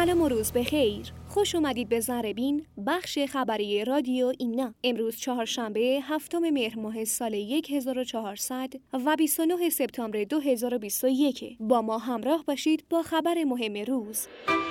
سلام و روز بخیر. خوش اومدید به ذره‌بین، بخش خبری رادیو ایمنا. امروز چهارشنبه هفتم مهر ماه سال 1400 و 29 سپتامبر 2021. با ما همراه باشید با خبر مهم روز.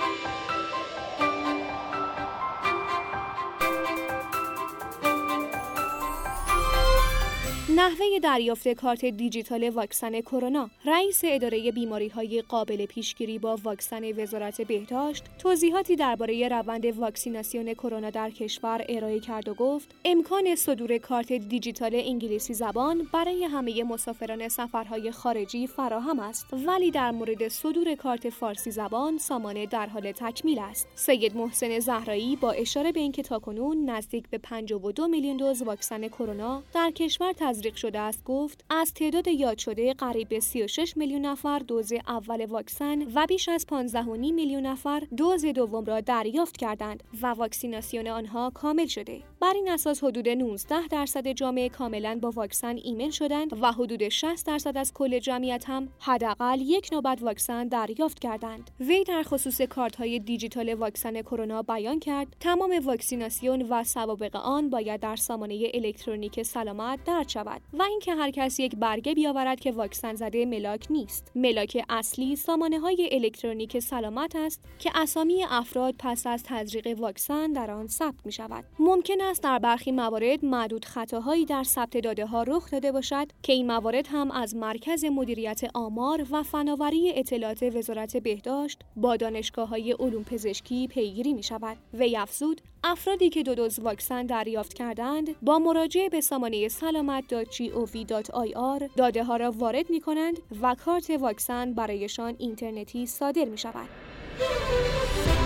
نحوه دریافت کارت دیجیتال واکسن کرونا. رئیس اداره بیماری‌های قابل پیشگیری با واکسن وزارت بهداشت توضیحاتی درباره روند واکسیناسیون کرونا در کشور ارائه کرد و گفت امکان صدور کارت دیجیتال انگلیسی زبان برای همه مسافران سفرهای خارجی فراهم است، ولی در مورد صدور کارت فارسی زبان سامانه در حال تکمیل است. سید محسن زهرایی با اشاره به اینکه تاکنون نزدیک به 52 میلیون دوز واکسن کرونا در کشور تزریق شده است گفت از تعداد یاد شده قریب به 36 میلیون نفر دوز اول واکسن و بیش از 15.5 میلیون نفر دوز دوم را دریافت کردند و واکسیناسیون آنها کامل شده. بر این اساس حدود 19% جامعه کاملا با واکسن ایمن شدند و حدود 60% از کل جمعیت هم حداقل یک نوبت واکسن دریافت کردند. وی در خصوص کارت‌های دیجیتال واکسن کرونا بیان کرد تمام واکسیناسیون و سوابق آن باید در سامانه الکترونیک سلامت درج شود و اینکه هر کس یک برگه بیاورد که واکسن زده ملاک نیست. ملاک اصلی سامانه‌های الکترونیک سلامت است که اسامی افراد پس از تزریق واکسن در آن ثبت می‌شود. ممکن است در برخی موارد معدود خطاهایی در ثبت داده‌ها رخ داده باشد که این موارد هم از مرکز مدیریت آمار و فناوری اطلاعات وزارت بهداشت با دانشگاه‌های علوم پزشکی پیگیری می‌شود. وی افزود افرادی که 2 دوز واکسن دریافت کردند با مراجعه به سامانه salamat.gov.ir داده‌ها را وارد می‌کنند و کارت واکسن برایشان اینترنتی صادر می‌شود.